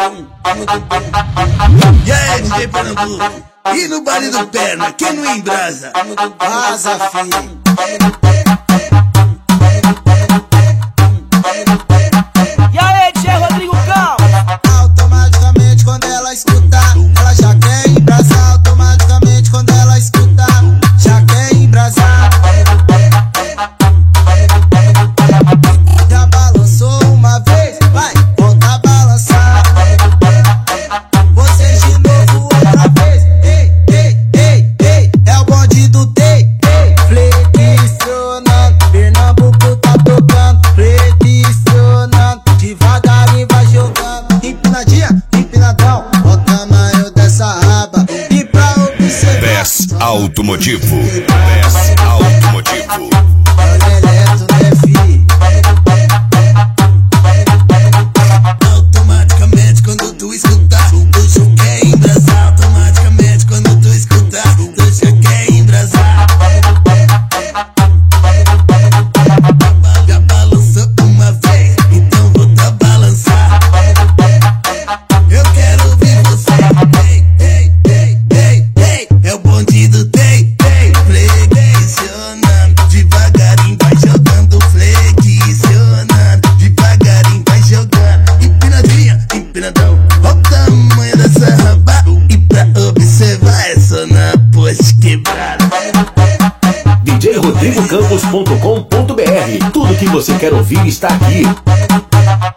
E aí, DJ Pernambuco? E no baile do Perna, quem não embrasa? Vaza, filho. E aí, DJ Rodrigo Cal? Automaticamente quando ela escuta, ela já quer embrasar. Automaticamente quando ela escuta, já quer embrasar. Já balançou uma vez, vai, volta a balançar. Vocês de novo outra vez. Ei, ei, ei, ei, é o bonde do Tei. Flexionando, Pernambuco tá tocando. Flexionando, devagarinho vai jogando. Empinadinha, empinadão, ó o tamanho dessa raba. E pra observar, Best Automotivo. Best Automotivo. Eletro, né, fi? Automaticamente quando tu escutar, tu já quer embrasar. Automaticamente quando tu escutar, tu já quer embrasar. Já balançou uma vez, então volta a balançar. Eu quero ouvir você. Ei, ei, ei, ei, ei, é o bonde do Tei. Flexionando, devagarinho vai jogando. Flexionando, devagarinho vai jogando. Empinadinha, empinadão, ó o tamanho dessa raba. E pra observar é só na poste quebrada. djrodrigocampos.com.br. Tudo que você quer ouvir está aqui.